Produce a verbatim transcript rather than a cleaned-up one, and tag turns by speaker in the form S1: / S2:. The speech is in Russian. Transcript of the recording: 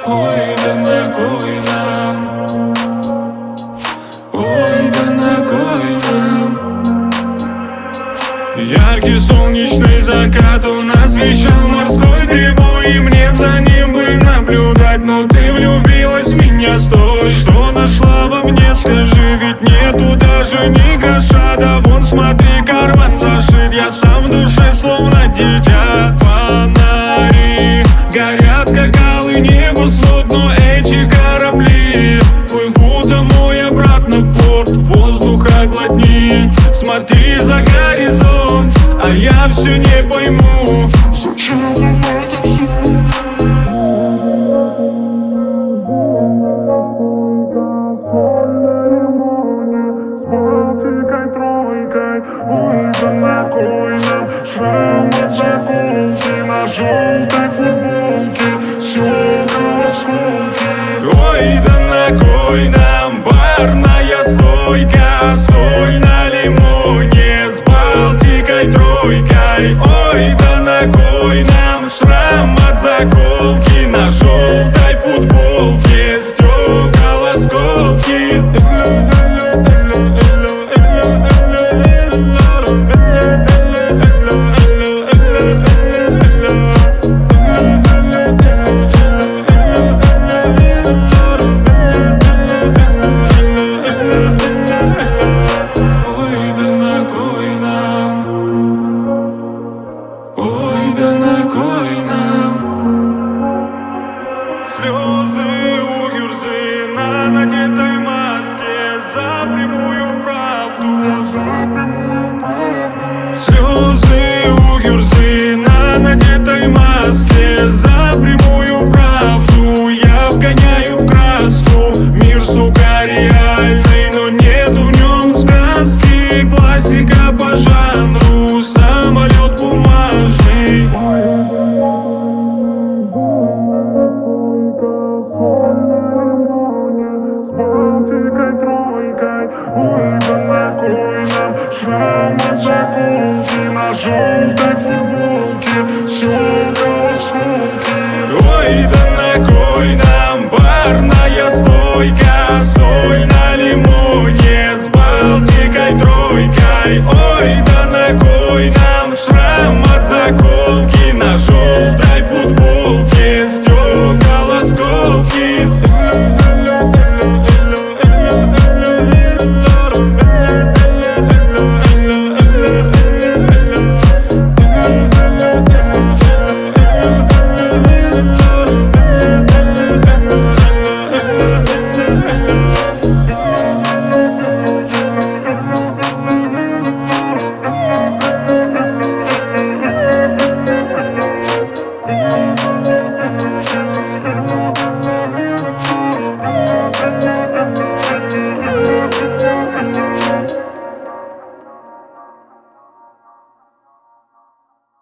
S1: Ой, да на кой нам? Ой, да на кой нам? Яркий солнечный закат, он освещал морской прибой, и мне б за ним бы наблюдать. Но ты влюбилась в меня, стой. Что нашла во мне, скажи, ведь нету даже ни гроша. Да вон смотри, карман зашит, я сам в душе словно дитя. Фонари горят, как алый небосвод, но эти корабли плывут домой обратно в порт. Воздуха глотни, смотри за горизонт, а я все не пойму, зачем нам это все? Ой, да на кой нам шрам от заколки на желтой футболке, стекла осколки. Ой, да на кой нам барная стойка, соль на лимон.